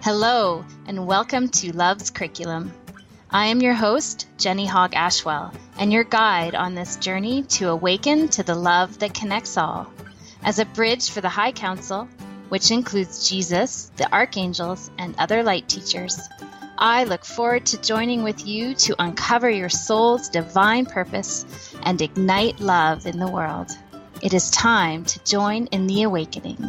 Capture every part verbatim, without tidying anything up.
Hello, and welcome to Love's Curriculum. I am your host, Jenny Hogg Ashwell, and your guide on this journey to awaken to the love that connects all. As a bridge for the High Council, which includes Jesus, the archangels, and other light teachers, I look forward to joining with you to uncover your soul's divine purpose and ignite love in the world. It is time to join in the awakening.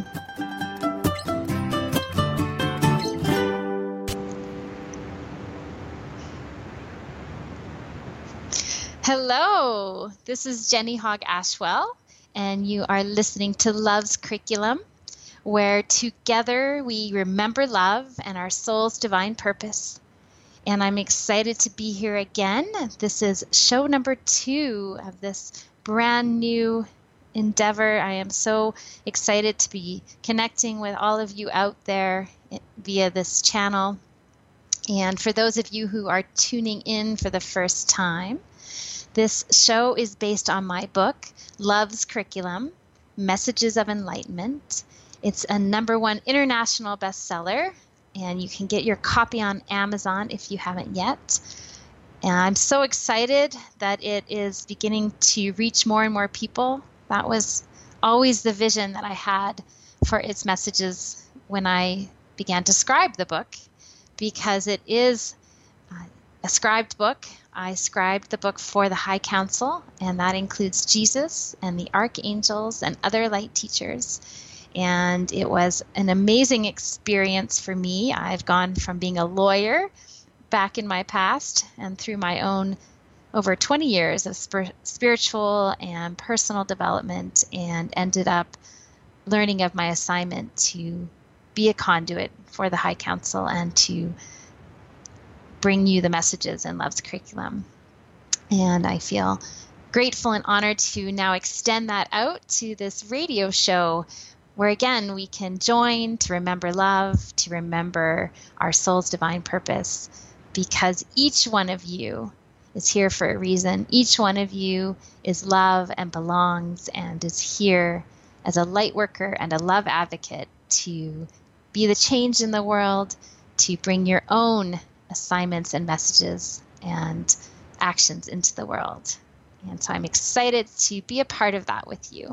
Hello, this is Jenny Hogg Ashwell, and you are listening to Love's Curriculum, where together we remember love and our soul's divine purpose. And I'm excited to be here again. This is show number two of this brand new endeavor. I am so excited to be connecting with all of you out there via this channel. And for those of you who are tuning in for the first time, this show is based on my book, Love's Curriculum, Messages of Enlightenment. It's a number one international bestseller, and you can get your copy on Amazon if you haven't yet. And I'm so excited that it is beginning to reach more and more people. That was always the vision that I had for its messages when I began to scribe the book, because it is a scribed book. I scribed the book for the High Council, and that includes Jesus and the archangels and other light teachers. And it was an amazing experience for me. I've gone from being a lawyer back in my past and through my own over twenty years of spir- spiritual and personal development, and ended up learning of my assignment to be a conduit for the High Council and to bring you the messages in Love's Curriculum. And I feel grateful and honored to now extend that out to this radio show, where again we can join to remember love, to remember our soul's divine purpose, because each one of you is here for a reason. Each one of you is love and belongs, and is here as a light worker and a love advocate to be the change in the world, to bring your own assignments and messages and actions into the world. And so I'm excited to be a part of that with you.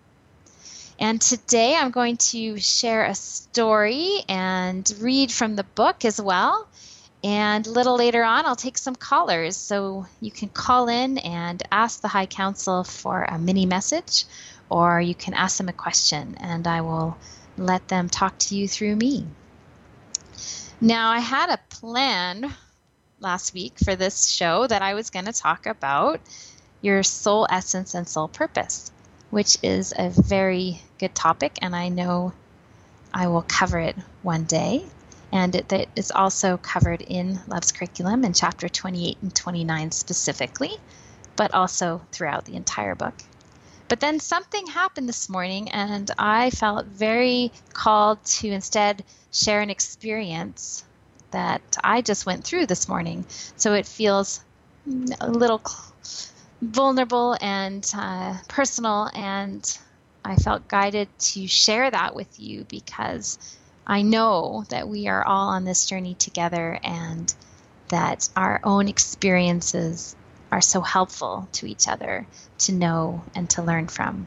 And today I'm going to share a story and read from the book as well. And a little later on, I'll take some callers. So you can call in and ask the High Council for a mini message, or you can ask them a question, and I will let them talk to you through me. Now, I had a plan last week for this show that I was going to talk about your soul essence and soul purpose, which is a very good topic, and I know I will cover it one day. And it, it is also covered in Love's Curriculum in chapter twenty-eight and twenty-nine specifically, but also throughout the entire book. But then something happened this morning, and I felt very called to instead share an experience that I just went through this morning. So it feels a little vulnerable and uh, personal, and I felt guided to share that with you, because I know that we are all on this journey together, and that our own experiences are so helpful to each other to know and to learn from.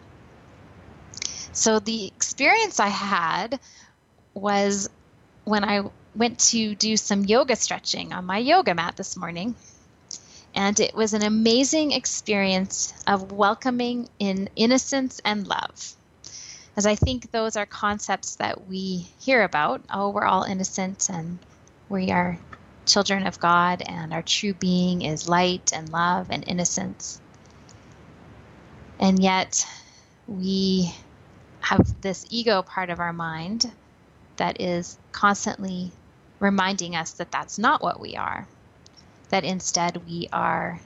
So the experience I had was when I went to do some yoga stretching on my yoga mat this morning. And it was an amazing experience of welcoming in innocence and love. As I think those are concepts that we hear about. Oh, we're all innocent, and we are children of God, and our true being is light and love and innocence. And yet we have this ego part of our mind that is constantly reminding us that that's not what we are, that instead we are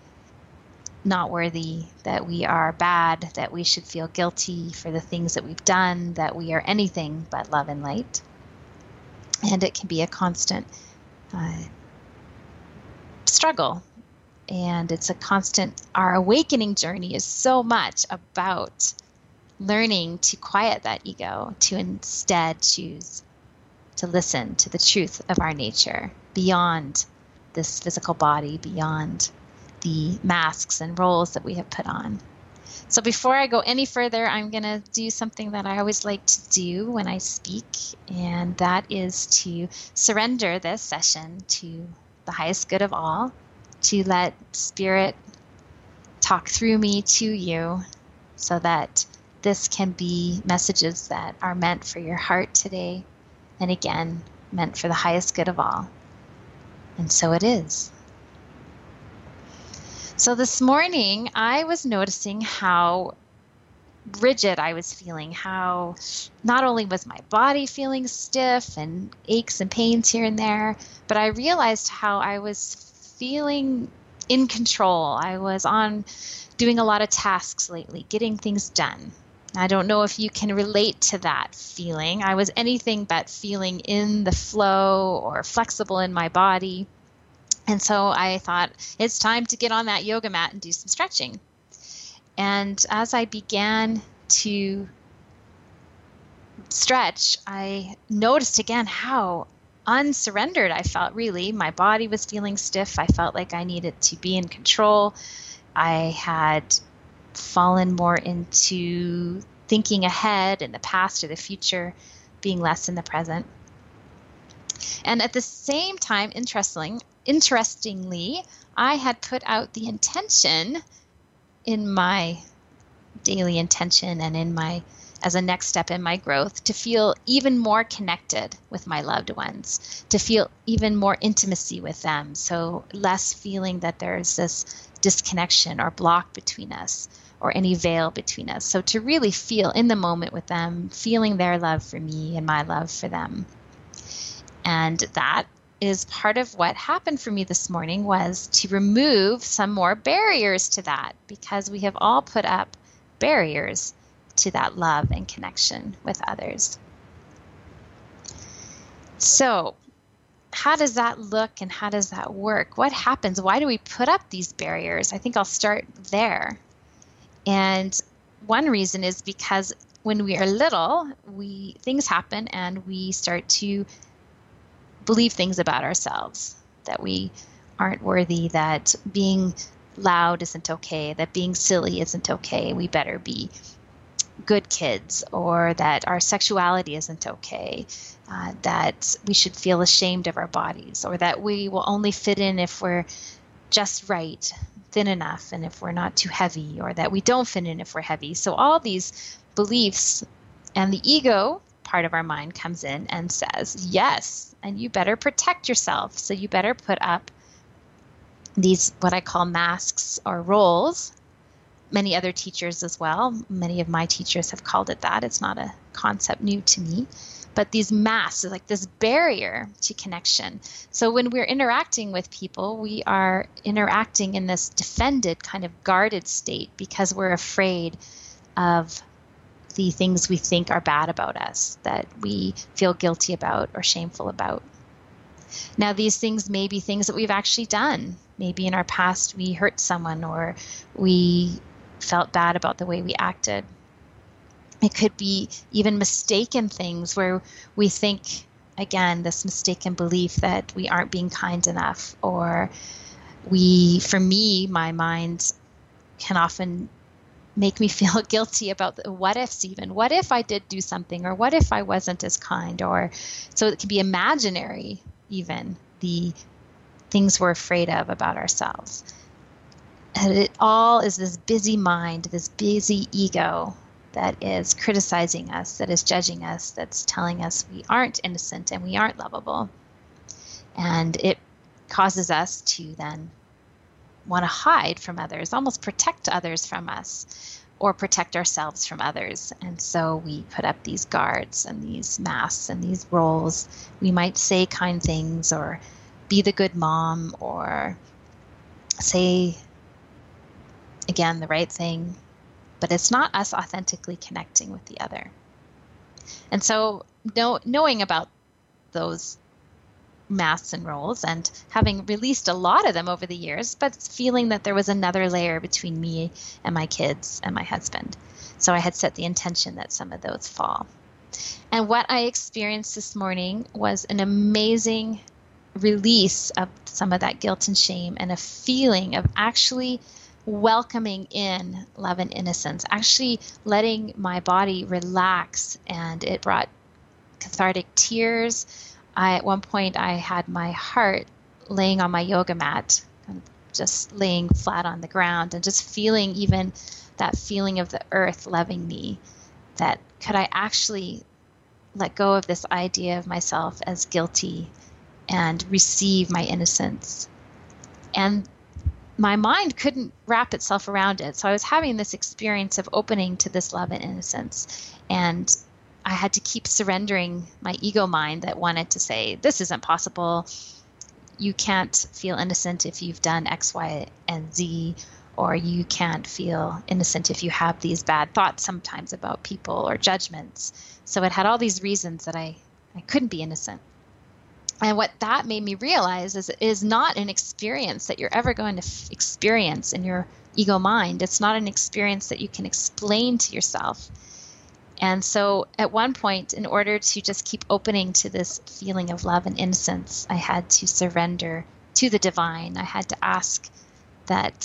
not worthy, that we are bad, that we should feel guilty for the things that we've done, that we are anything but love and light. And it can be a constant uh, struggle. And it's a constant, our awakening journey is so much about learning to quiet that ego, to instead choose to listen to the truth of our nature beyond this physical body, beyond the masks and roles that we have put on. So before I go any further, I'm going to do something that I always like to do when I speak, and that is to surrender this session to the highest good of all, to let Spirit talk through me to you so that this can be messages that are meant for your heart today, and again, meant for the highest good of all. And so it is. So this morning, I was noticing how rigid I was feeling, how not only was my body feeling stiff and aches and pains here and there, but I realized how I was feeling in control. I was on doing a lot of tasks lately, getting things done. I don't know if you can relate to that feeling. I was anything but feeling in the flow or flexible in my body. And so I thought, it's time to get on that yoga mat and do some stretching. And as I began to stretch, I noticed again how unsurrendered I felt, really. My body was feeling stiff. I felt like I needed to be in control. I had fallen more into thinking ahead in the past or the future, being less in the present. And at the same time, interestingly, interestingly, I had put out the intention in my daily intention and in my, as a next step in my growth, to feel even more connected with my loved ones, to feel even more intimacy with them. So less feeling that there's this disconnection or block between us or any veil between us. So to really feel in the moment with them, feeling their love for me and my love for them. And that is part of what happened for me this morning, was to remove some more barriers to that, because we have all put up barriers to that love and connection with others. So how does that look and how does that work? What happens? Why do we put up these barriers? I think I'll start there. And one reason is because when we are little, we things happen and we start to believe things about ourselves, that we aren't worthy, that being loud isn't okay, that being silly isn't okay, we better be good kids, or that our sexuality isn't okay, uh, that we should feel ashamed of our bodies, or that we will only fit in if we're just right, thin enough, and if we're not too heavy, or that we don't fit in if we're heavy. So all these beliefs, and the ego part of our mind comes in and says, yes, and you better protect yourself. So you better put up these, what I call masks or roles. Many other teachers as well, many of my teachers have called it that. It's not a concept new to me. But these masks, like this barrier to connection. So when we're interacting with people, we are interacting in this defended, kind of guarded state, because we're afraid of the things we think are bad about us, that we feel guilty about or shameful about. Now, these things may be things that we've actually done. Maybe in our past we hurt someone, or we felt bad about the way we acted. It could be even mistaken things where we think, again, this mistaken belief that we aren't being kind enough, or we, for me, my mind can often make me feel guilty about the what ifs even. What if I did do something, or what if I wasn't as kind? Or so it can be imaginary, even the things we're afraid of about ourselves. And it all is this busy mind, this busy ego that is criticizing us, that is judging us, that's telling us we aren't innocent and we aren't lovable. And it causes us to then want to hide from others, almost protect others from us, or protect ourselves from others. And so we put up these guards and these masks and these roles. We might say kind things, or be the good mom, or say, again, the right thing, but it's not us authentically connecting with the other. And so know, knowing about those masks and roles, and having released a lot of them over the years, but feeling that there was another layer between me and my kids and my husband. So I had set the intention that some of those fall. And what I experienced this morning was an amazing release of some of that guilt and shame, and a feeling of actually welcoming in love and innocence, actually letting my body relax, and it brought cathartic tears. I, at one point, I had my heart laying on my yoga mat, just laying flat on the ground, and just feeling even that feeling of the earth loving me, that could I actually let go of this idea of myself as guilty and receive my innocence. And my mind couldn't wrap itself around it. So I was having this experience of opening to this love and innocence. And I had to keep surrendering my ego mind that wanted to say, this isn't possible. You can't feel innocent if you've done X, Y, and Z, or you can't feel innocent if you have these bad thoughts sometimes about people or judgments. So it had all these reasons that I, I couldn't be innocent. And what that made me realize is it is not an experience that you're ever going to f- experience in your ego mind. It's not an experience that you can explain to yourself. And so at one point, in order to just keep opening to this feeling of love and innocence, I had to surrender to the divine. I had to ask that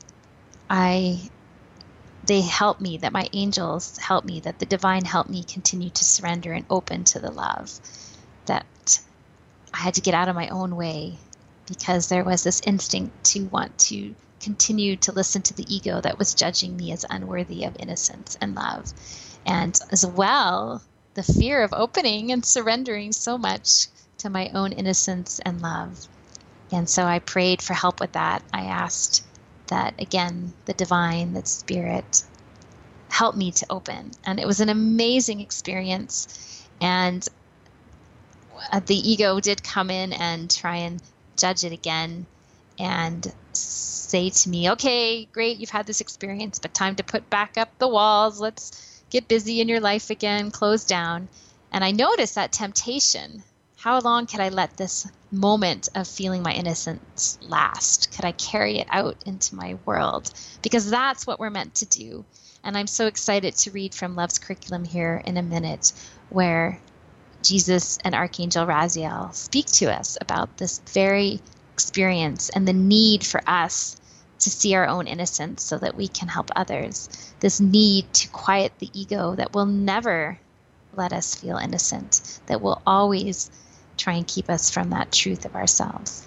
I, they help me, that my angels help me, that the divine help me continue to surrender and open to the love. That I had to get out of my own way, because there was this instinct to want to continue to listen to the ego that was judging me as unworthy of innocence and love. And as well, the fear of opening and surrendering so much to my own innocence and love. And so I prayed for help with that. I asked that, again, the divine, that spirit, help me to open. And it was an amazing experience. And the ego did come in and try and judge it again and say to me, okay, great, you've had this experience, but time to put back up the walls. Let's get busy in your life again, close down. And I noticed that temptation. How long could I let this moment of feeling my innocence last? Could I carry it out into my world? Because that's what we're meant to do. And I'm so excited to read from Love's Curriculum here in a minute, where Jesus and Archangel Raziel speak to us about this very experience and the need for us to see our own innocence so that we can help others. This need to quiet the ego that will never let us feel innocent, that will always try and keep us from that truth of ourselves.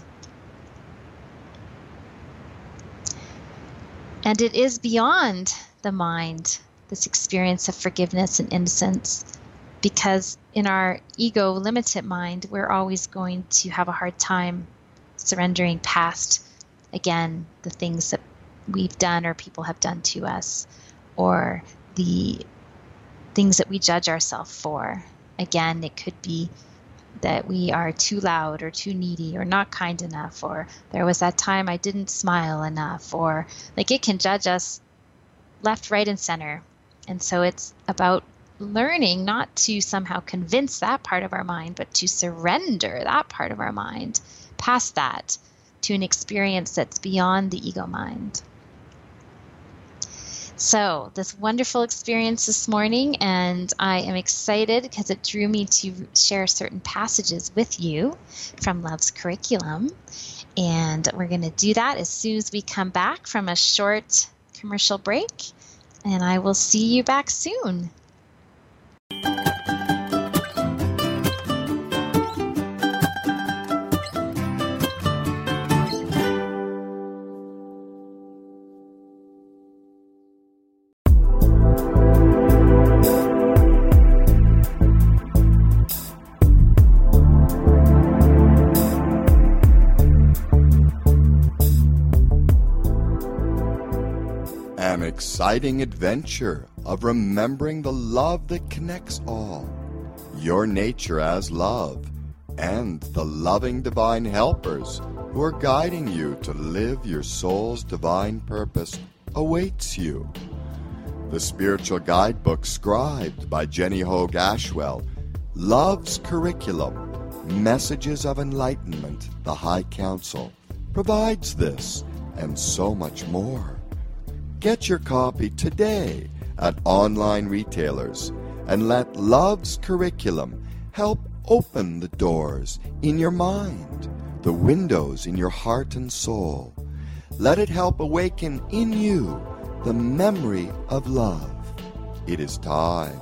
And it is beyond the mind, this experience of forgiveness and innocence, because in our ego limited mind, we're always going to have a hard time surrendering past, again, the things that we've done or people have done to us, or the things that we judge ourselves for. Again, it could be that we are too loud or too needy or not kind enough, or there was that time I didn't smile enough, or like it can judge us left, right, and center. And so it's about learning not to somehow convince that part of our mind, but to surrender that part of our mind past that to an experience that's beyond the ego mind. So this wonderful experience this morning, and I am excited because it drew me to share certain passages with you from Love's Curriculum. And we're going to do that as soon as we come back from a short commercial break. And I will see you back soon. An exciting adventure of remembering the love that connects all, your nature as love, and the loving divine helpers who are guiding you to live your soul's divine purpose awaits you. The spiritual guidebook scribed by Jenny Hoag Ashwell, Love's Curriculum, Messages of Enlightenment, the High Council, provides this and so much more. Get your copy today at online retailers and let love's curriculum help open the doors in your mind, the windows in your heart and soul. Let it help awaken in you the memory of love. It is time.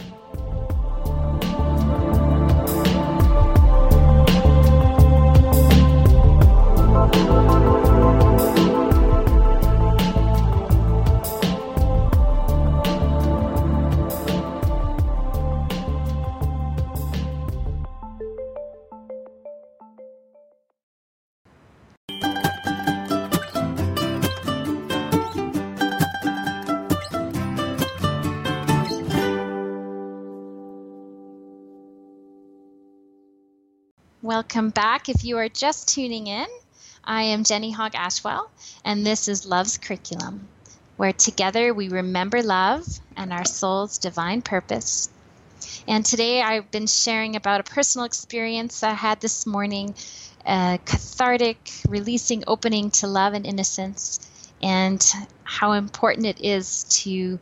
Welcome back. If you are just tuning in, I am Jenny Hogg Ashwell, and this is Love's Curriculum, where together we remember love and our soul's divine purpose. And today I've been sharing about a personal experience I had this morning, a cathartic, releasing opening to love and innocence, and how important it is to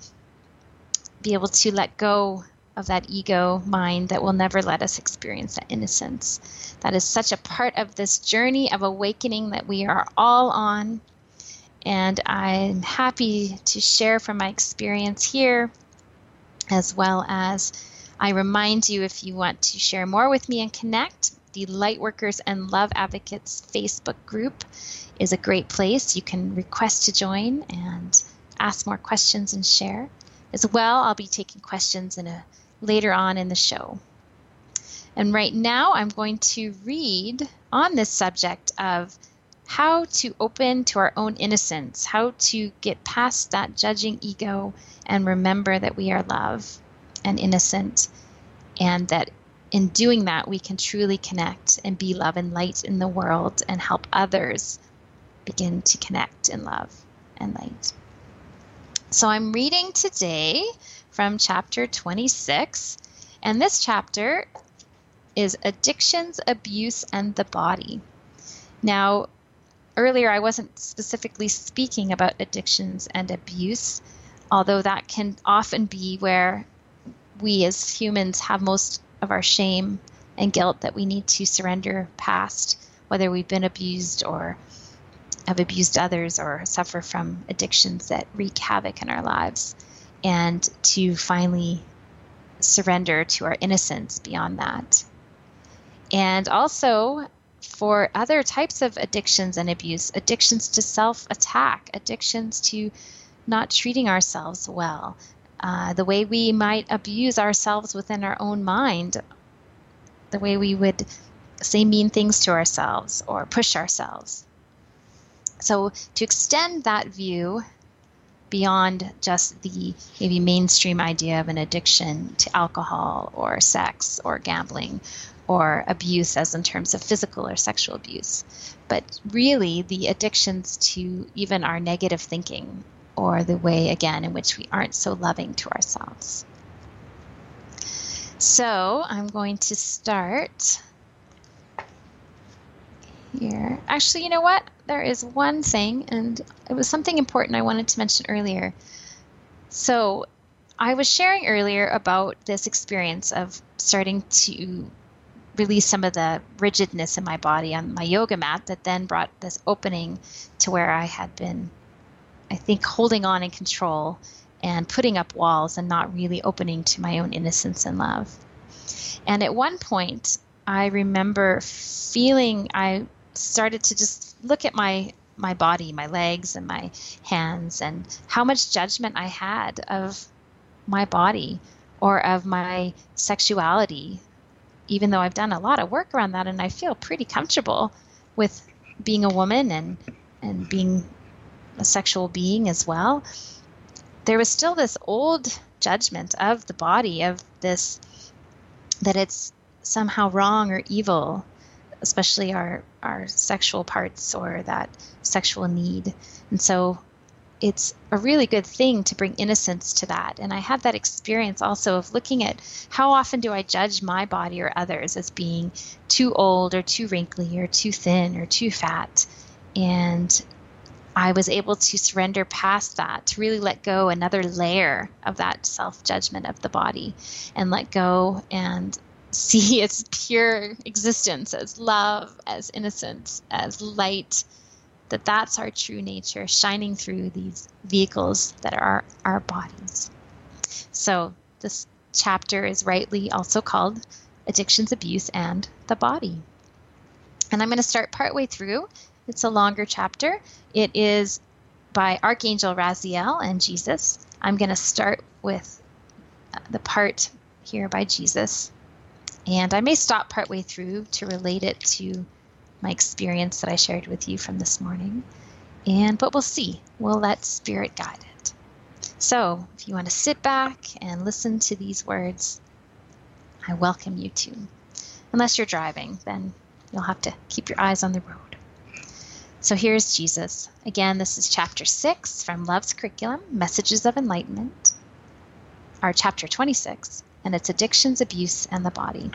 be able to let go of that ego mind that will never let us experience that innocence. That is such a part of this journey of awakening that we are all on. And I'm happy to share from my experience here, as well as I remind you, if you want to share more with me and connect, the Lightworkers and Love Advocates Facebook group is a great place. You can request to join and ask more questions and share. As well, I'll be taking questions in a later on in the show. And right now I'm going to read on this subject of how to open to our own innocence, how to get past that judging ego and remember that we are love and innocent, and that in doing that we can truly connect and be love and light in the world and help others begin to connect in love and light. So I'm reading today from chapter twenty-six, and this chapter is Addictions, Abuse, and the Body. Now, earlier I wasn't specifically speaking about addictions and abuse, although that can often be where we as humans have most of our shame and guilt that we need to surrender past, whether we've been abused or have abused others or suffer from addictions that wreak havoc in our lives, and to finally surrender to our innocence beyond that. And also for other types of addictions and abuse, addictions to self-attack, addictions to not treating ourselves well, uh, the way we might abuse ourselves within our own mind, the way we would say mean things to ourselves or push ourselves. So to extend that view beyond just the maybe mainstream idea of an addiction to alcohol or sex or gambling or abuse as in terms of physical or sexual abuse, but really the addictions to even our negative thinking or the way, again, in which we aren't so loving to ourselves. So I'm going to start here. Actually, you know what? There is one thing, and it was something important I wanted to mention earlier. So I was sharing earlier about this experience of starting to release some of the rigidness in my body on my yoga mat that then brought this opening to where I had been, I think, holding on in control and putting up walls and not really opening to my own innocence and love. And at one point, I remember feeling I started to just look at my my body, my legs and my hands, and how much judgment I had of my body or of my sexuality, even though I've done a lot of work around that and I feel pretty comfortable with being a woman and and being a sexual being as well. There was still this old judgment of the body, of this, that it's somehow wrong or evil, especially our, our sexual parts or that sexual need. And so it's a really good thing to bring innocence to that. And I had that experience also of looking at how often do I judge my body or others as being too old or too wrinkly or too thin or too fat. And I was able to surrender past that, to really let go another layer of that self-judgment of the body, and let go and see its pure existence as love, as innocence, as light, that that's our true nature shining through these vehicles that are our bodies. So this chapter is rightly also called Addictions, Abuse, and the Body. And I'm going to start partway through. It's a longer chapter. It is by Archangel Raziel and Jesus. I'm going to start with the part here by Jesus. And I may stop partway through to relate it to my experience that I shared with you from this morning. And but we'll see. We'll let Spirit guide it. So if you want to sit back and listen to these words, I welcome you to. Unless you're driving, then you'll have to keep your eyes on the road. So here's Jesus. Again, this is chapter six from Love's Curriculum, Messages of Enlightenment, our chapter twenty-six, and it's Addictions, Abuse, and the Body.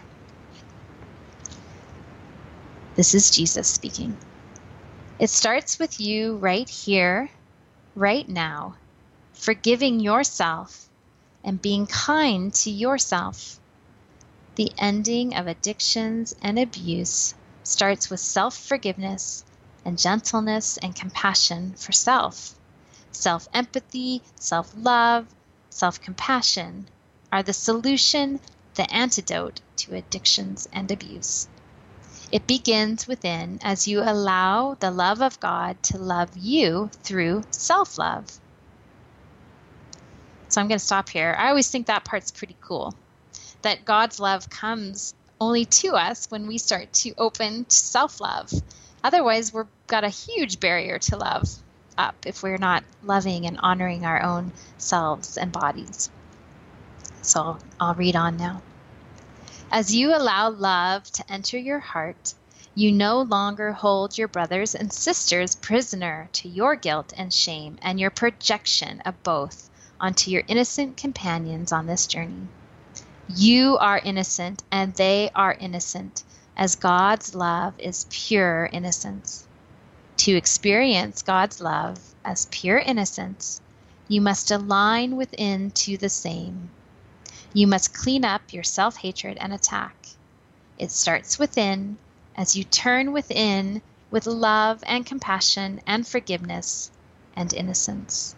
This is Jesus speaking. It starts with you right here, right now, forgiving yourself and being kind to yourself. The ending of addictions and abuse starts with self-forgiveness and gentleness and compassion for self. Self-empathy, self-love, self-compassion are the solution, the antidote to addictions and abuse. It begins within as you allow the love of God to love you through self-love. So I'm going to stop here. I always think that part's pretty cool, that God's love comes only to us when we start to open to self-love. Otherwise, we've got a huge barrier to love up if we're not loving and honoring our own selves and bodies. So I'll read on now. As you allow love to enter your heart, you no longer hold your brothers and sisters prisoner to your guilt and shame and your projection of both onto your innocent companions on this journey. You are innocent and they are innocent, as God's love is pure innocence. To experience God's love as pure innocence, you must align within to the same. You must clean up your self-hatred and attack. It starts within as you turn within with love and compassion and forgiveness and innocence.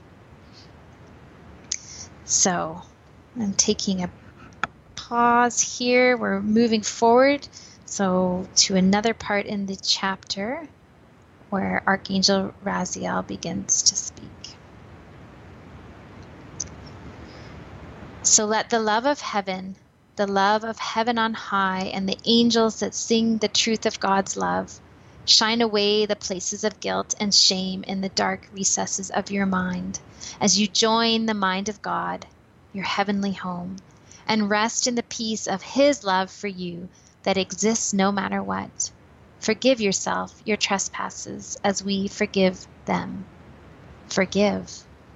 So I'm taking a pause here. We're moving forward. So to another part in the chapter where Archangel Raziel begins to speak. So let the love of heaven, the love of heaven on high, and the angels that sing the truth of God's love, shine away the places of guilt and shame in the dark recesses of your mind as you join the mind of God, your heavenly home, and rest in the peace of His love for you that exists no matter what. Forgive yourself your trespasses as we forgive them. Forgive.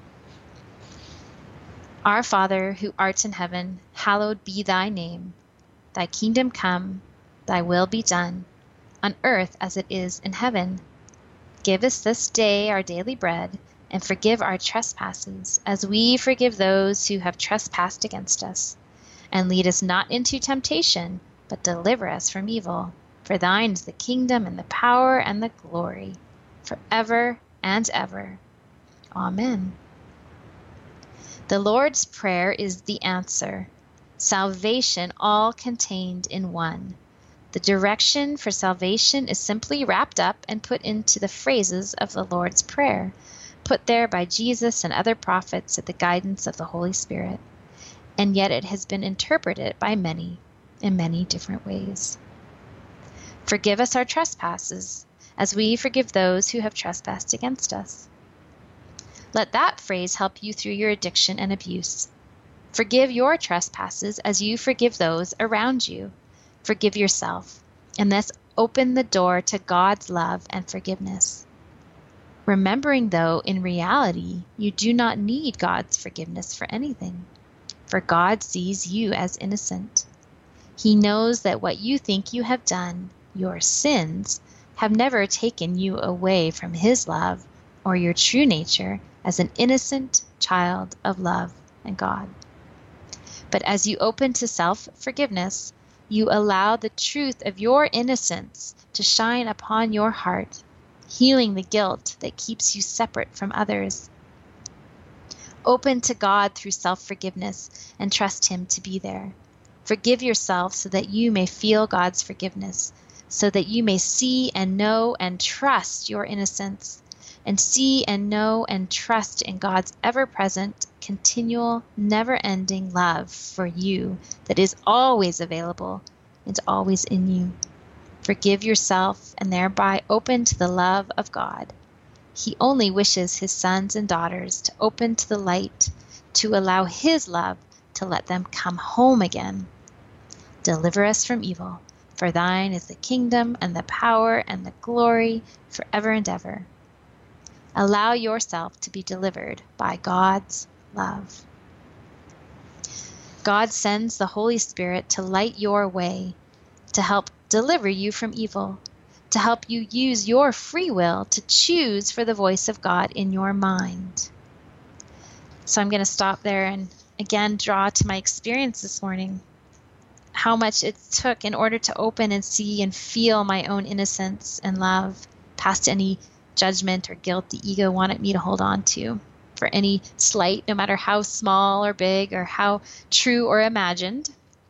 Our Father, who art in heaven, hallowed be thy name. Thy kingdom come, thy will be done, on earth as it is in heaven. Give us this day our daily bread, and forgive our trespasses, as we forgive those who have trespassed against us. And lead us not into temptation, but deliver us from evil. For thine is the kingdom and the power and the glory, forever and ever. Amen. The Lord's Prayer is the answer. Salvation all contained in one. The direction for salvation is simply wrapped up and put into the phrases of the Lord's Prayer, put there by Jesus and other prophets at the guidance of the Holy Spirit. And yet it has been interpreted by many in many different ways. Forgive us our trespasses, as we forgive those who have trespassed against us. Let that phrase help you through your addiction and abuse. Forgive your trespasses as you forgive those around you. Forgive yourself, and thus open the door to God's love and forgiveness. Remembering, though, in reality, you do not need God's forgiveness for anything, for God sees you as innocent. He knows that what you think you have done, your sins, have never taken you away from His love or your true nature as an innocent child of love and God. But as you open to self-forgiveness, you allow the truth of your innocence to shine upon your heart, healing the guilt that keeps you separate from others. Open to God through self-forgiveness and trust Him to be there. Forgive yourself so that you may feel God's forgiveness, so that you may see and know and trust your innocence, and see and know and trust in God's ever-present, continual, never-ending love for you that is always available and always in you. Forgive yourself and thereby open to the love of God. He only wishes His sons and daughters to open to the light, to allow His love to let them come home again. Deliver us from evil, for thine is the kingdom and the power and the glory forever and ever. Allow yourself to be delivered by God's love. God sends the Holy Spirit to light your way, to help deliver you from evil, to help you use your free will to choose for the voice of God in your mind. So I'm going to stop there and again draw to my experience this morning, how much it took in order to open and see and feel my own innocence and love past any judgment or guilt the ego wanted me to hold on to for any slight, no matter how small or big or how true or imagined.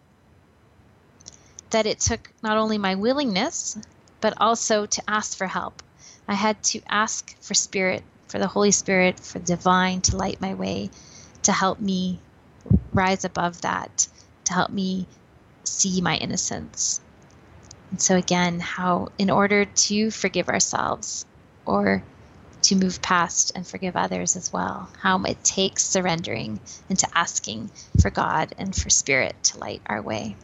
That it took not only my willingness, but also to ask for help. I had to ask for Spirit, for the Holy Spirit, for divine to light my way, to help me rise above that, to help me see my innocence. And so again, how in order to forgive ourselves or to move past and forgive others as well, how it takes surrendering into asking for God and for Spirit to light our way.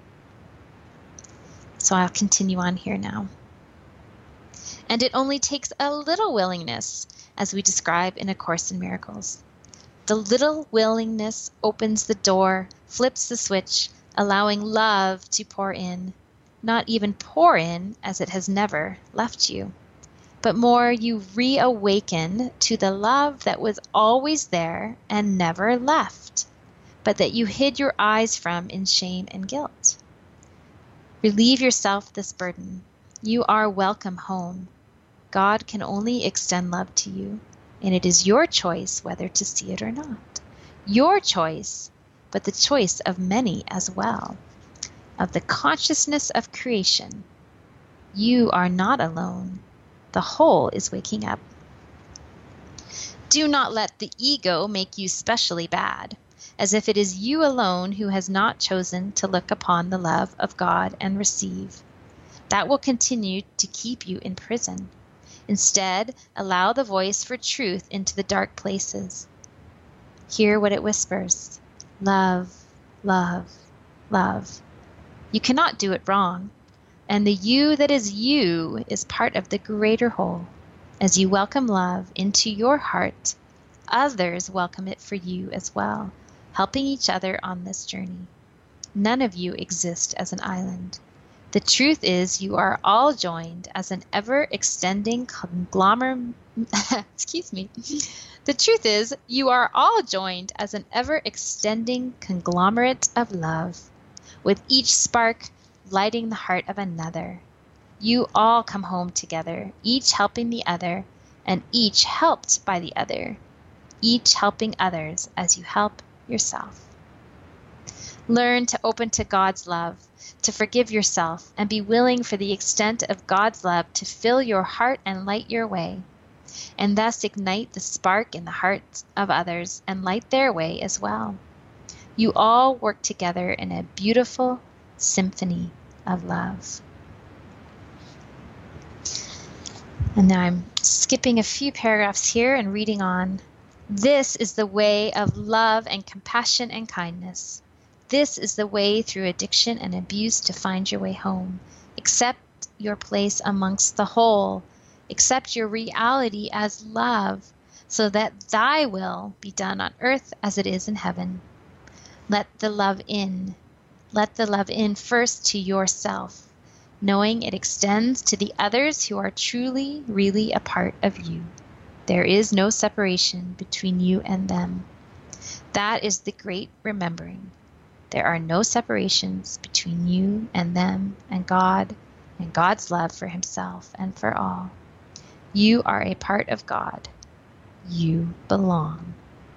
So I'll continue on here now. And it only takes a little willingness, as we describe in A Course in Miracles. The little willingness opens the door, flips the switch, allowing love to pour in, not even pour in as it has never left you, but more you reawaken to the love that was always there and never left, but that you hid your eyes from in shame and guilt. Relieve yourself this burden. You are welcome home. God can only extend love to you, and it is your choice whether to see it or not. Your choice, but the choice of many as well. Of the consciousness of creation, you are not alone. The whole is waking up. Do not let the ego make you specially bad, as if it is you alone who has not chosen to look upon the love of God and receive. That will continue to keep you in prison. Instead, allow the voice for truth into the dark places. Hear what it whispers. Love, love, love. You cannot do it wrong. And the you that is you is part of the greater whole. As you welcome love into your heart, others welcome it for you as well, helping each other on this journey. None of you exist as an island. The truth is you are all joined as an ever-extending conglomerate. Excuse me. The truth is you are all joined as an ever-extending conglomerate of love, with each spark lighting the heart of another. You all come home together, each helping the other, and each helped by the other, each helping others as you help yourself. Learn to open to God's love, to forgive yourself, and be willing for the extent of God's love to fill your heart and light your way, and thus ignite the spark in the hearts of others and light their way as well. You all work together in a beautiful symphony of love. And now I'm skipping a few paragraphs here and reading on. This is the way of love and compassion and kindness. This is the way through addiction and abuse to find your way home. Accept your place amongst the whole. Accept your reality as love, so that thy will be done on earth as it is in heaven. Let the love in. Let the love in first to yourself, knowing it extends to the others who are truly, really a part of you. There is no separation between you and them. That is the great remembering. There are no separations between you and them and God and God's love for himself and for all. You are a part of God. You belong.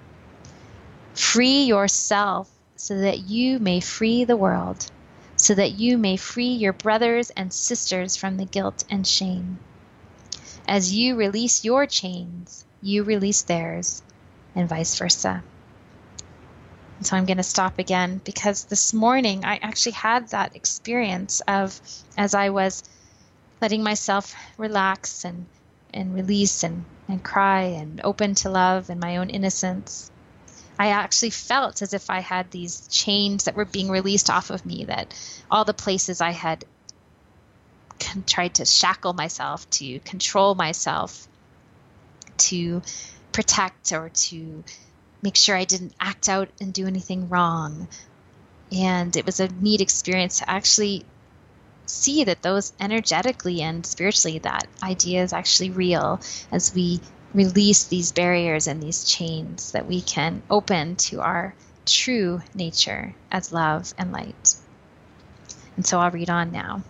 Free yourself so that you may free the world, so that you may free your brothers and sisters from the guilt and shame. As you release your chains, you release theirs, and vice versa. So I'm going to stop again because this morning I actually had that experience of, as I was letting myself relax and, and release and, and cry and open to love and my own innocence, I actually felt as if I had these chains that were being released off of me, that all the places I had con- tried to shackle myself, to control myself, to protect or to make sure I didn't act out and do anything wrong. And it was a neat experience to actually see that those energetically and spiritually, that idea is actually real as we release these barriers and these chains, that we can open to our true nature as love and light. And so I'll read on now.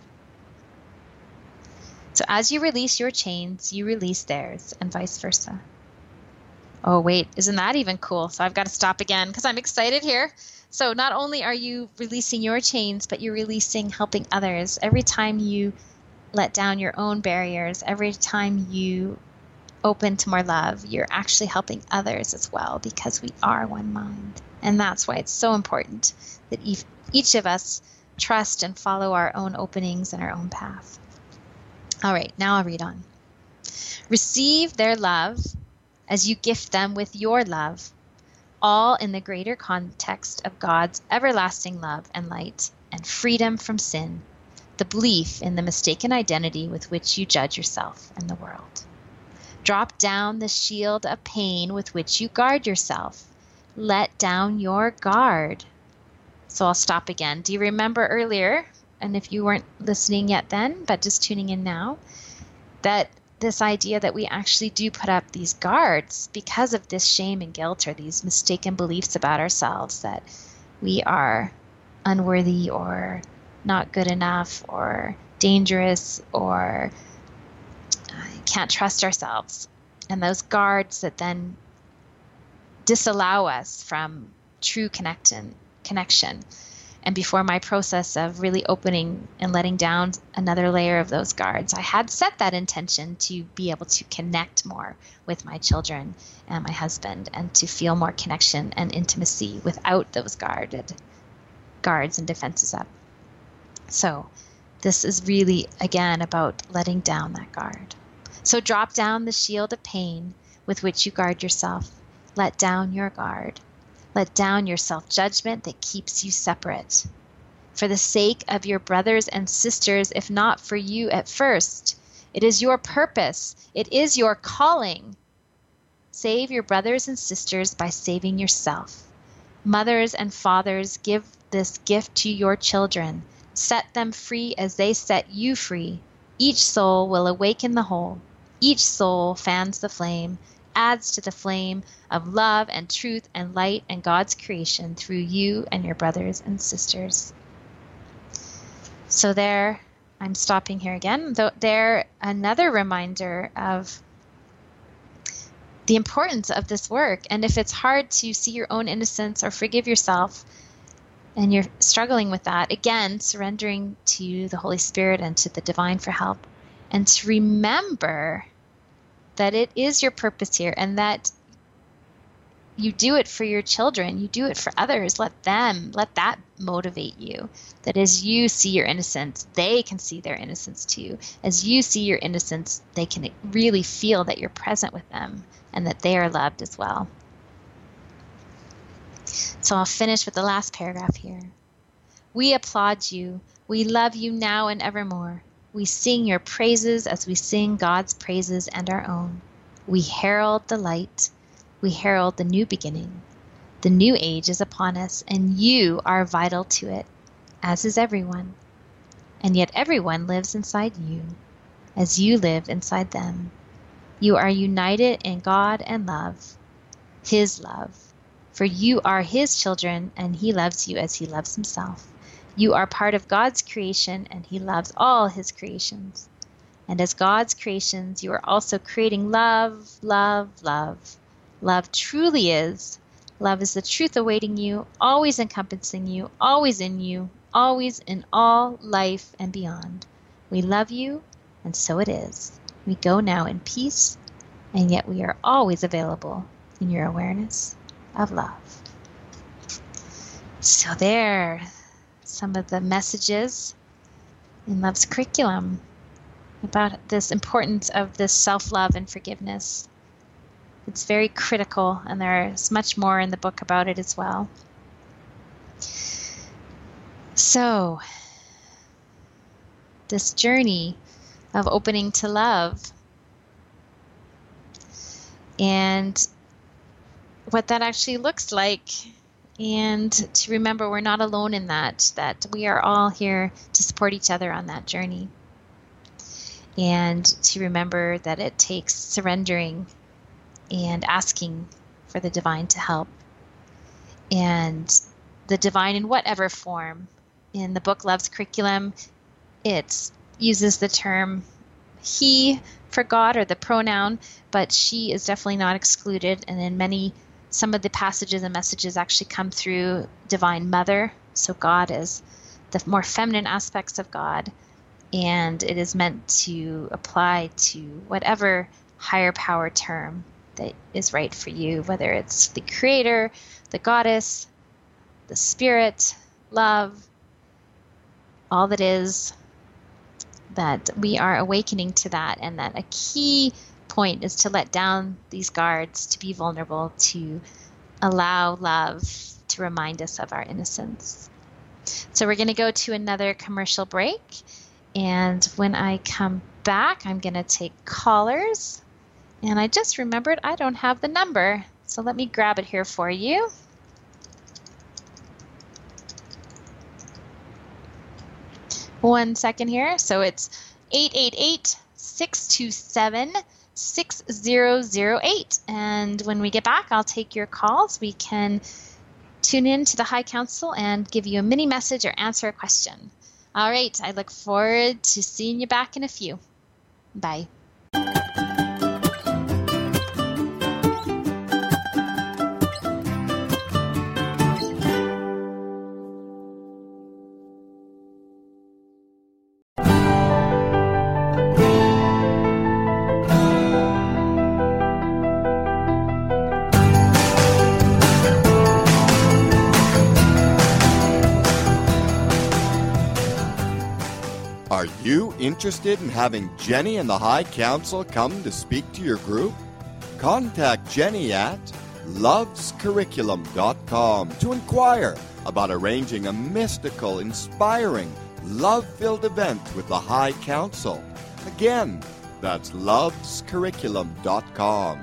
So as you release your chains, you release theirs, and vice versa. Oh, wait, isn't that even cool? So I've got to stop again because I'm excited here. So not only are you releasing your chains, but you're releasing, helping others. Every time you let down your own barriers, every time you open to more love, you're actually helping others as well, because we are one mind. And that's why it's so important that each of us trust and follow our own openings and our own path. All right, now I'll read on. Receive their love as you gift them with your love, all in the greater context of God's everlasting love and light and freedom from sin, the belief in the mistaken identity with which you judge yourself and the world. Drop down the shield of pain with which you guard yourself. Let down your guard. So I'll stop again. Do you remember earlier, and if you weren't listening yet then, but just tuning in now, that this idea that we actually do put up these guards because of this shame and guilt or these mistaken beliefs about ourselves, that we are unworthy or not good enough or dangerous or can't trust ourselves. And those guards that then disallow us from true connection, connection. And before my process of really opening and letting down another layer of those guards, I had set that intention to be able to connect more with my children and my husband and to feel more connection and intimacy without those guarded guards and defenses up. So this is really, again, about letting down that guard. So drop down the shield of pain with which you guard yourself. Let down your guard. Let down your self-judgment that keeps you separate. For the sake of your brothers and sisters, if not for you at first, it is your purpose. It is your calling. Save your brothers and sisters by saving yourself. Mothers and fathers, give this gift to your children. Set them free as they set you free. Each soul will awaken the whole. Each soul fans the flame, adds to the flame of love and truth and light and God's creation through you and your brothers and sisters. So there, I'm stopping here again. Though there, another reminder of the importance of this work. And if it's hard to see your own innocence or forgive yourself, and you're struggling with that, again, surrendering to the Holy Spirit and to the divine for help, and to remember that it is your purpose here and that you do it for your children, you do it for others. Let them, let that motivate you. That as you see your innocence, they can see their innocence too. As you see your innocence, they can really feel that you're present with them and that they are loved as well. So I'll finish with the last paragraph here. We applaud you. We love you now and evermore. We sing your praises as we sing God's praises and our own. We herald the light. We herald the new beginning. The new age is upon us, and you are vital to it, as is everyone. And yet everyone lives inside you, as you live inside them. You are united in God and love, His love. For you are His children, and He loves you as He loves Himself. You are part of God's creation, and He loves all His creations. And as God's creations, you are also creating love, love, love. Love truly is. Love is the truth awaiting you, always encompassing you, always in you, always in all life and beyond. We love you, and so it is. We go now in peace, and yet we are always available in your awareness of love. So there, some of the messages in Love's curriculum about this importance of this self-love and forgiveness. It's very critical, and there's much more in the book about it as well. So, this journey of opening to love, and what that actually looks like, and to remember we're not alone in that, that we are all here to support each other on that journey. And to remember that it takes surrendering and asking for the divine to help. And the divine in whatever form. In the book Love's Curriculum, it uses the term he for God, or the pronoun, but she is definitely not excluded. And in many, some of the passages and messages actually come through Divine Mother. So God is the more feminine aspects of God. And it is meant to apply to whatever higher power term that is right for you, whether it's the creator, the goddess, the spirit, love, all that is, that we are awakening to that, and that a key point is to let down these guards, to be vulnerable, to allow love to remind us of our innocence. So we're going to go to another commercial break. And when I come back, I'm going to take callers. And I just remembered I don't have the number. So let me grab it here for you. One second here. So it's eight eight eight, six two seven, six zero zero eight. And when we get back, I'll take your calls. We can tune in to the High Council and give you a mini message or answer a question. All right, I look forward to seeing you back in a few. Bye. Are you interested in having Jenny and the High Council come to speak to your group? Contact Jenny at loves curriculum dot com to inquire about arranging a mystical, inspiring, love-filled event with the High Council. Again, that's loves curriculum dot com.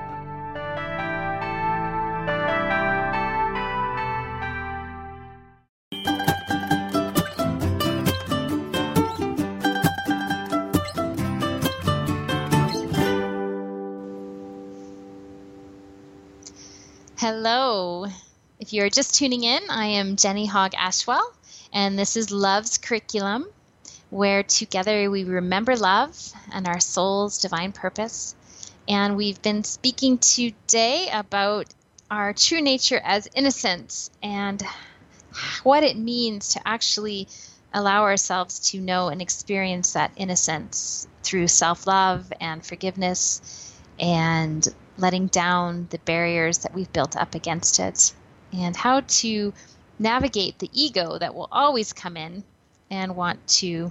Hello. If you're just tuning in, I am Jenny Hogg Ashwell, and this is Love's Curriculum, where together we remember love and our soul's divine purpose. And we've been speaking today about our true nature as innocence and what it means to actually allow ourselves to know and experience that innocence through self-love and forgiveness, and letting down the barriers that we've built up against it, and how to navigate the ego that will always come in and want to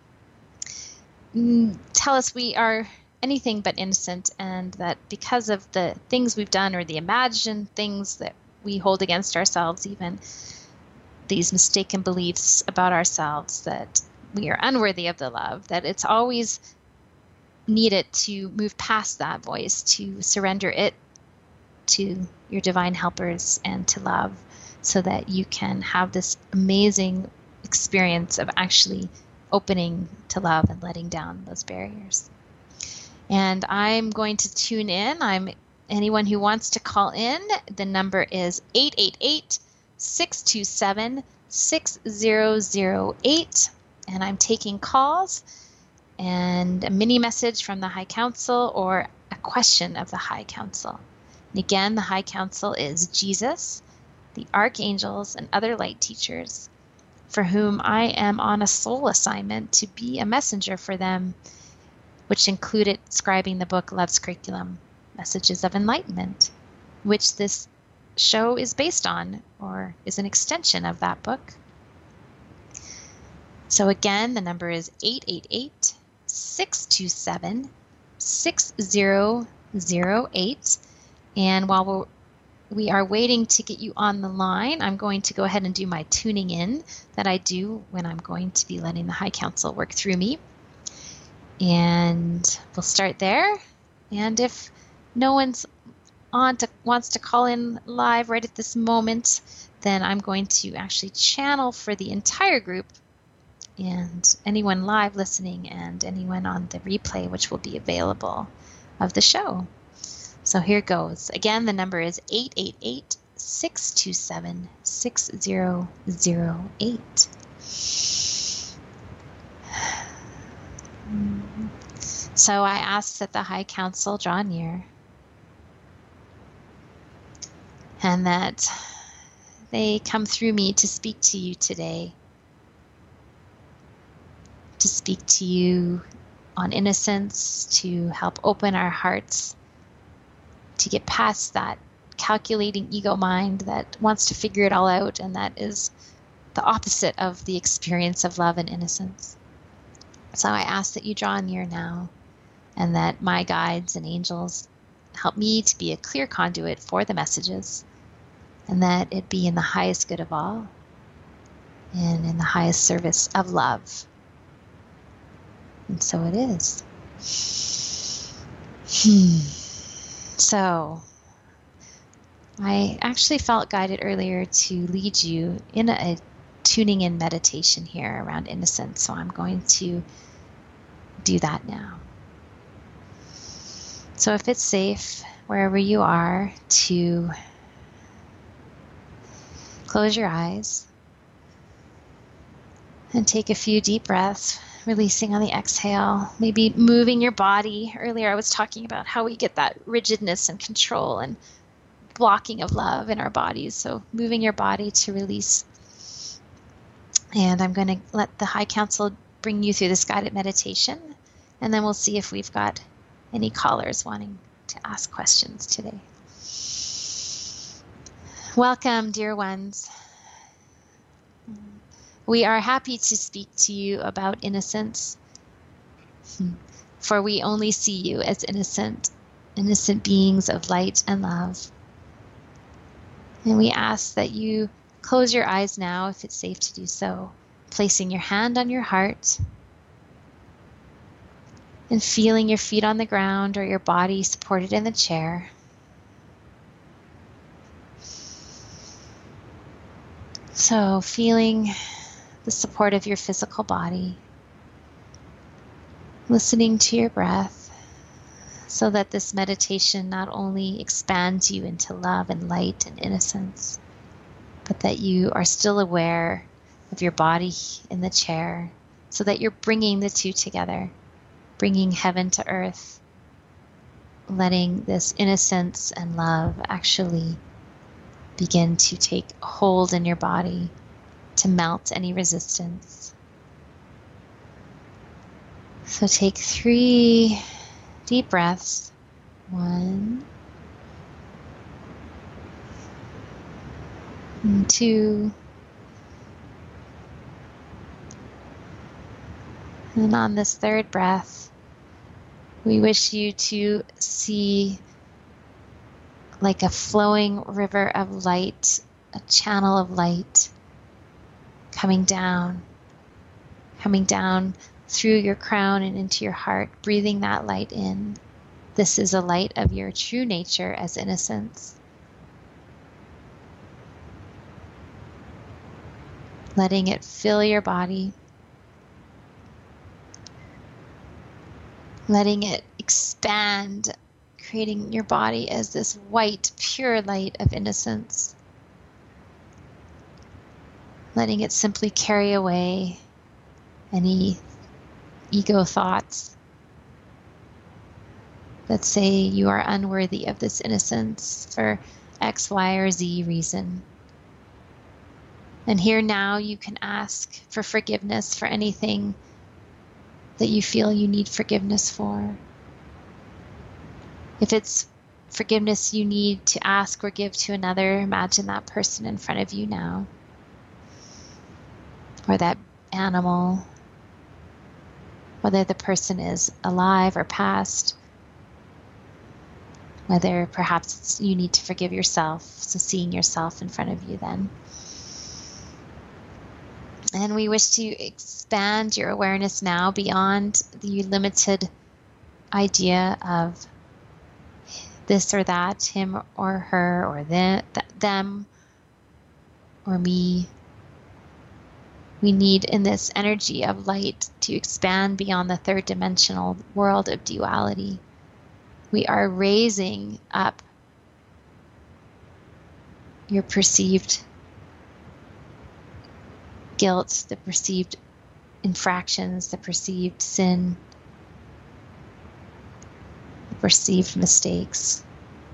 tell us we are anything but innocent, and that because of the things we've done or the imagined things that we hold against ourselves, even these mistaken beliefs about ourselves, that we are unworthy of the love, that it's always needed to move past that voice, to surrender it to your divine helpers and to love, so that you can have this amazing experience of actually opening to love and letting down those barriers. And I'm going to tune in. I'm anyone who wants to call in, the number is eight eight eight, six two seven, six zero zero eight. And I'm taking calls and a mini message from the High Council or a question of the High Council. And again, the High Council is Jesus, the archangels, and other light teachers for whom I am on a soul assignment to be a messenger for them, which included scribing the book Love's Curriculum, Messages of Enlightenment, which this show is based on or is an extension of that book. So again, the number is eight eight eight, six two seven, six zero zero eight. And while we're, we are waiting to get you on the line, I'm going to go ahead and do my tuning in that I do when I'm going to be letting the High Council work through me. And we'll start there. And if no one's on to wants to call in live right at this moment, then I'm going to actually channel for the entire group and anyone live listening and anyone on the replay, which will be available of the show. So here goes. Again, the number is eight eight eight, six two seven, six zero zero eight. So I ask that the High Council draw near and that they come through me to speak to you today, to speak to you on innocence, to help open our hearts, to get past that calculating ego mind that wants to figure it all out, and that is the opposite of the experience of love and innocence. So I ask that you draw near now, and that my guides and angels help me to be a clear conduit for the messages, and that it be in the highest good of all, and in the highest service of love. And so it is. Hmm. So, I actually felt guided earlier to lead you in a, a tuning in meditation here around innocence. So I'm going to do that now. So if it's safe, wherever you are, to close your eyes and take a few deep breaths, releasing on the exhale, maybe moving your body. Earlier I was talking about how we get that rigidness and control and blocking of love in our bodies. So moving your body to release. And I'm going to let the High Council bring you through this guided meditation, and then we'll see if we've got any callers wanting to ask questions today. Welcome, dear ones. We are happy to speak to you about innocence, for we only see you as innocent, innocent beings of light and love. And we ask that you close your eyes now, if it's safe to do so, placing your hand on your heart and feeling your feet on the ground or your body supported in the chair. So feeling the support of your physical body, listening to your breath, so that this meditation not only expands you into love and light and innocence, but that you are still aware of your body in the chair, so that you're bringing the two together, bringing heaven to earth, letting this innocence and love actually begin to take hold in your body, to melt any resistance. So take three deep breaths. One, and two, and on this third breath, we wish you to see like a flowing river of light, a channel of light coming down, coming down through your crown and into your heart, breathing that light in. This is a light of your true nature as innocence. Letting it fill your body. letting it expand, creating your body as this white, pure light of innocence, letting it simply carry away any ego thoughts that say you are unworthy of this innocence for X, Y, or Z reason. And here now you can ask for forgiveness for anything that you feel you need forgiveness for. If it's forgiveness you need to ask or give to another, imagine that person in front of you now, or that animal, whether the person is alive or past, whether perhaps it's, you need to forgive yourself, so seeing yourself in front of you then. And we wish to expand your awareness now beyond the limited idea of this or that, him or her, or the, them or me. We need in this energy of light to expand beyond the third dimensional world of duality. We are raising up your perceived guilt, the perceived infractions, the perceived sin, the perceived mistakes,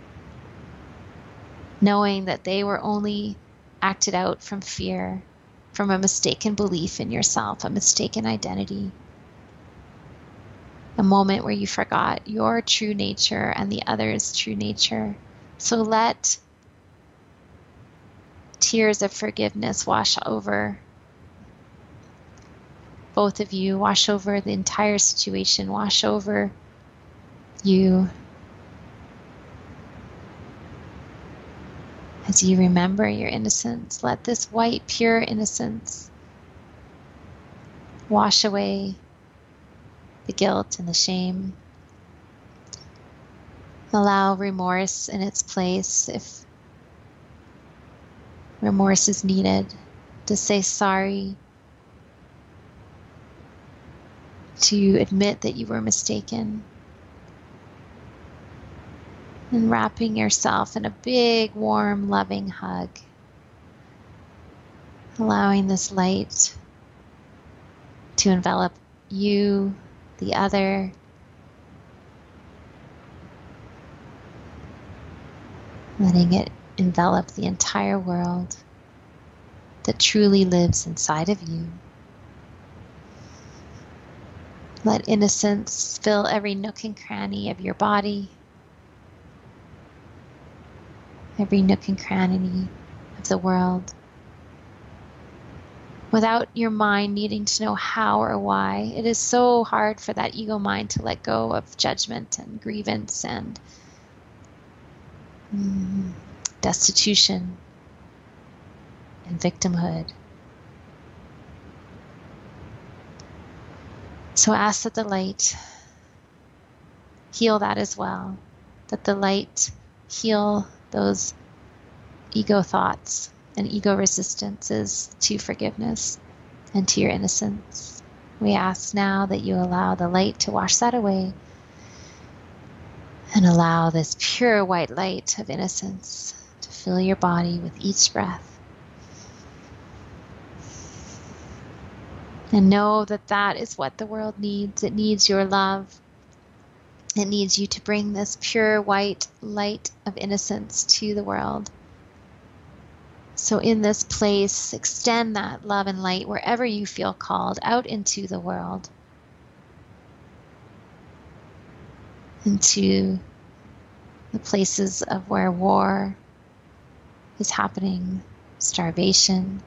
knowing that they were only acted out from fear, from a mistaken belief in yourself, a mistaken identity, a moment where you forgot your true nature and the other's true nature. So let tears of forgiveness wash over both of you, wash over the entire situation, wash over you as you remember your innocence. Let this white, pure innocence wash away the guilt and the shame. Allow remorse in its place if remorse is needed, to say sorry, to admit that you were mistaken, and wrapping yourself in a big, warm, loving hug, allowing this light to envelop you, the other, letting it envelop the entire world that truly lives inside of you. Let innocence fill every nook and cranny of your body, every nook and cranny of the world, without your mind needing to know how or why. It is so hard for that ego mind to let go of judgment and grievance and mm, destitution and victimhood. So ask that the light heal that as well, that the light heal those ego thoughts and ego resistances to forgiveness and to your innocence. We ask now that you allow the light to wash that away and allow this pure white light of innocence to fill your body with each breath. And know that that is what the world needs. It needs your love. It needs you to bring this pure white light of innocence to the world. So in this place, extend that love and light wherever you feel called out into the world, into the places of where war is happening, starvation,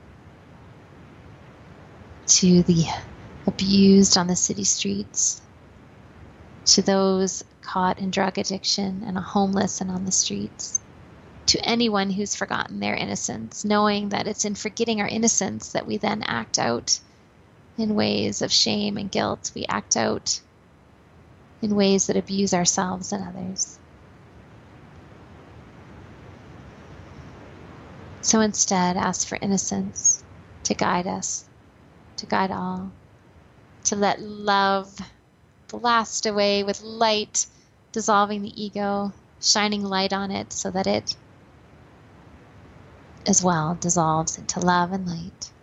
to the abused on the city streets, to those caught in drug addiction and homeless and on the streets, to anyone who's forgotten their innocence, knowing that it's in forgetting our innocence that we then act out in ways of shame and guilt. We act out in ways that abuse ourselves and others. So instead, ask for innocence to guide us, to guide all, to let love blast away with light, dissolving the ego, shining light on it so that it as well dissolves into love and light.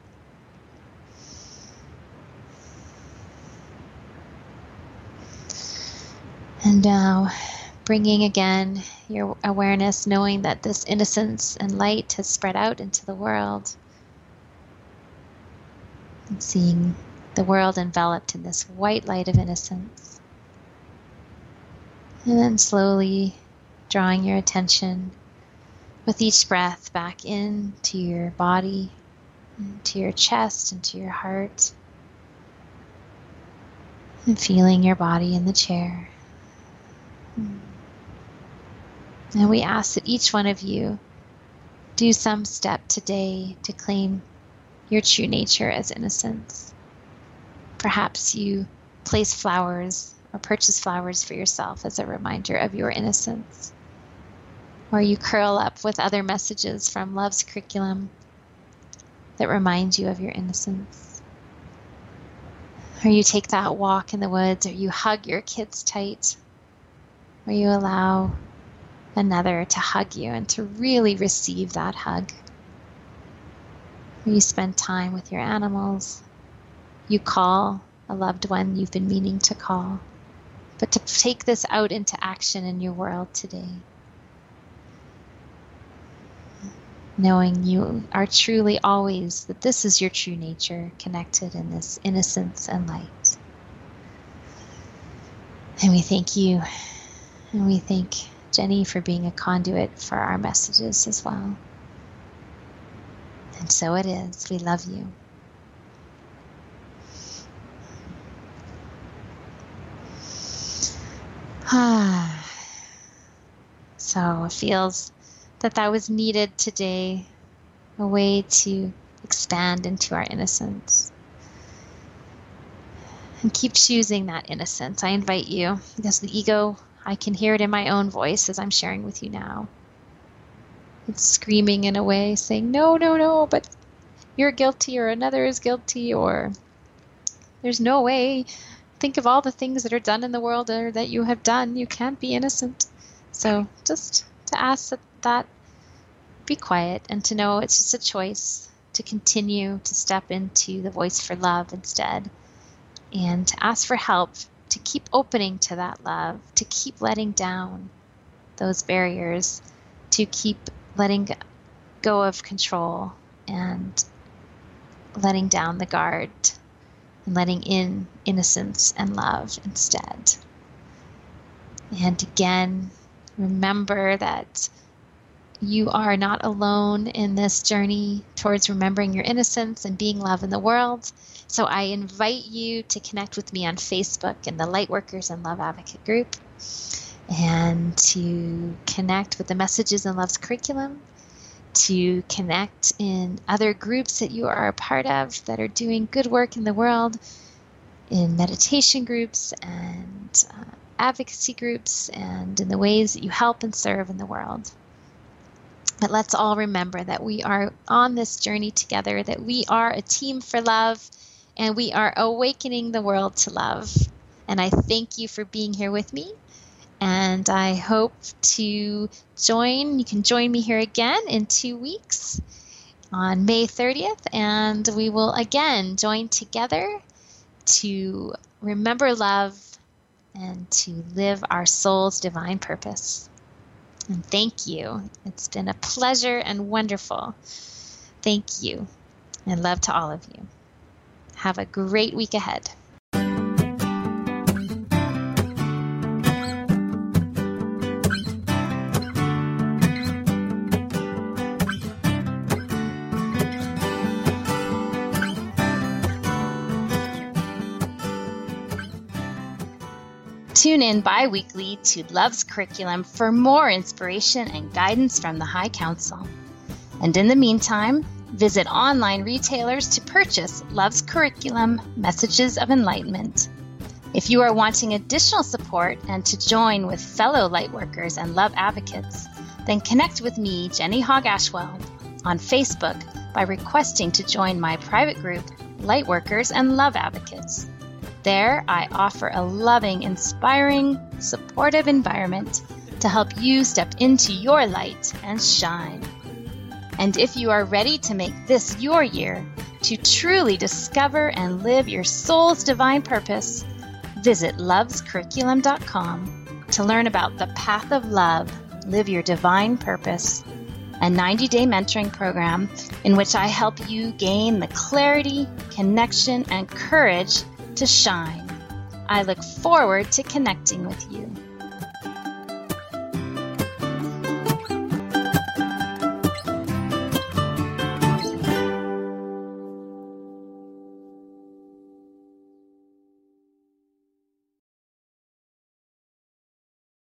And now, bringing again your awareness, knowing that this innocence and light has spread out into the world, and seeing the world enveloped in this white light of innocence. And then slowly drawing your attention with each breath back into your body, into your chest, into your heart, and feeling your body in the chair. And we ask that each one of you do some step today to claim your true nature as innocence. Perhaps you place flowers or purchase flowers for yourself as a reminder of your innocence. Or you curl up with other messages from Love's Curriculum that remind you of your innocence. Or you take that walk in the woods, or you hug your kids tight, or you allow another to hug you and to really receive that hug. Or you spend time with your animals. You call a loved one you've been meaning to call. But to take this out into action in your world today. Knowing you are truly always, that this is your true nature, connected in this innocence and light. And we thank you, and we thank Jenny for being a conduit for our messages as well. And so it is. We love you. Ah. So it feels that that was needed today, a way to expand into our innocence. And keep choosing that innocence. I invite you, because the ego, I can hear it in my own voice as I'm sharing with you now. It's screaming in a way, saying, no, no, no, but you're guilty, or another is guilty, or there's no way. Think of all the things that are done in the world or that you have done. You can't be innocent. So just to ask that, that be quiet, and to know it's just a choice to continue to step into the voice for love instead, and to ask for help, to keep opening to that love, to keep letting down those barriers, to keep letting go of control and letting down the guard, and letting in innocence and love instead. And again, remember that you are not alone in this journey towards remembering your innocence and being love in the world. So I invite you to connect with me on Facebook in the Lightworkers and Love Advocate group, and to connect with the Messages in Love's Curriculum, to connect in other groups that you are a part of that are doing good work in the world, in meditation groups and uh, advocacy groups, and in the ways that you help and serve in the world. But let's all remember that we are on this journey together, that we are a team for love, and we are awakening the world to love. And I thank you for being here with me. And I hope to join, you can join me here again in two weeks on May thirtieth. And we will again join together to remember love and to live our soul's divine purpose. And thank you. It's been a pleasure and wonderful. Thank you. And love to all of you. Have a great week ahead. Tune in bi-weekly to Love's Curriculum for more inspiration and guidance from the High Council. And in the meantime, visit online retailers to purchase Love's Curriculum, Messages of Enlightenment. If you are wanting additional support and to join with fellow lightworkers and love advocates, then connect with me, Jenny Hogg Ashwell, on Facebook by requesting to join my private group, Lightworkers and Love Advocates. There, I offer a loving, inspiring, supportive environment to help you step into your light and shine. And if you are ready to make this your year to truly discover and live your soul's divine purpose, visit loves curriculum dot com to learn about the Path of Love, Live Your Divine Purpose, a ninety-day mentoring program in which I help you gain the clarity, connection, and courage to shine. I look forward to connecting with you.